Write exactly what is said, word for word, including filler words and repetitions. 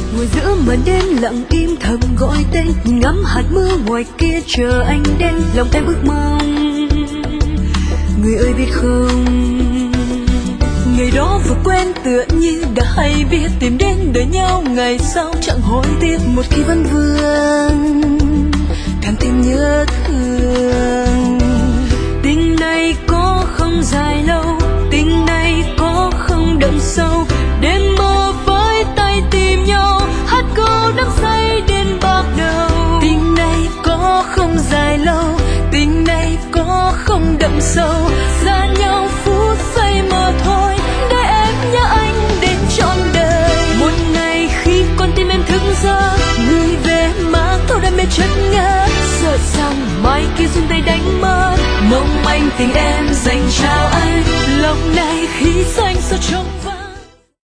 ngồi giữa màn đêm lặng im thầm gọi tên, ngắm hạt mưa ngoài kia chờ anh đến. Lòng em ước mong, người ơi biết không, ngày đó vừa quen tựa như đã hay biết, tìm đến đời nhau ngày sau chẳng hối tiếc. Một khi vẫn vương càng thêm nhớ thương. Tình này có không dài lâu, tình này có không đậm sâu, đêm mơ với tay tìm nhau, hát câu đắm say đến bạc đầu. Tình này có không dài lâu, tình này có không đậm sâu, xa nhau phút giây mà thôi, để em nhớ anh đến trọn đời. Một ngày khi con tim em thức giấc, người về mang theo đam mê chất ngất, sợ rằng mai kia duyên tay đánh mất mong manh tình em dành trao anh. Lòng này khi xanh sao trông